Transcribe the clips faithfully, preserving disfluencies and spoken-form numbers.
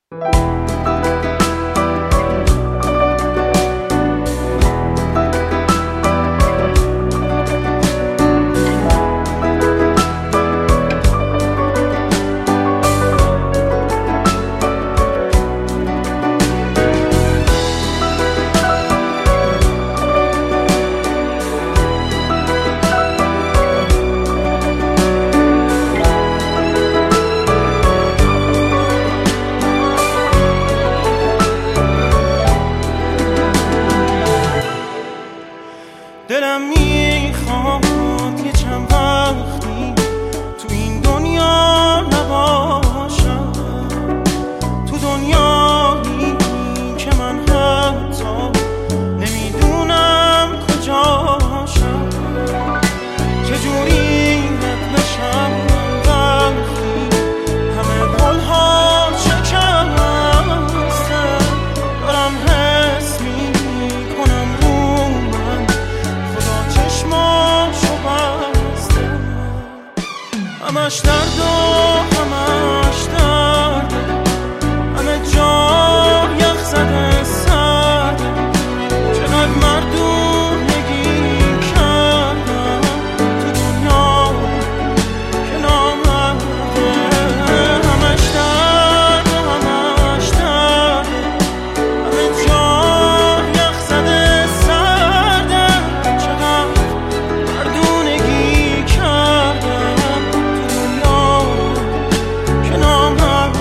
دلم میخواد یه چند وقتی تو این دنیا نباشم، تو دنیایی که من حتی نمیدونم کجاشم. چجوری رد بشم وقتی همه قولها شکسته، دارم حس میکنم رو من خدا چشماشو بسته. همش درد و همش درد، همه جا یخ زده سرده. چقدر مردونگی کردم تو دنیا که نامرده. همش درد و همش درد، همه جا یخ زده سرده. چقدر مردونگی کردم تو دنیا که نامرده.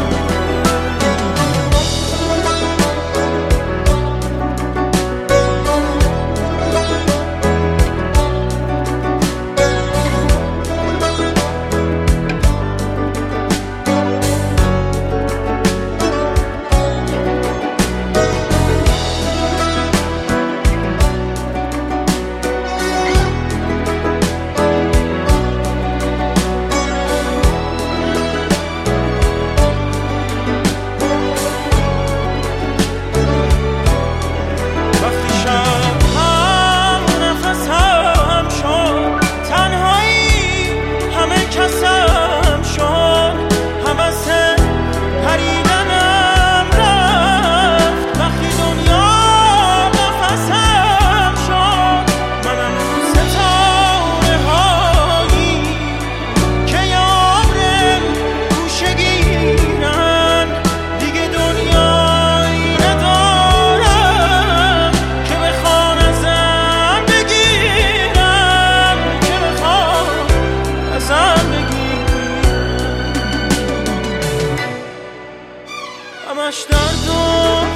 وقتی شب هم نفسم شد، تنهایی همه کسم شد، حوث پریدنم رفت. وقتی دنیا نفسم شد، منم ستاره هایی که یار گوشه گیرن. دیگه دنیایی ندارم که بخوان ازم بگیرم، که بخوان ازم بگیرم. همش درد و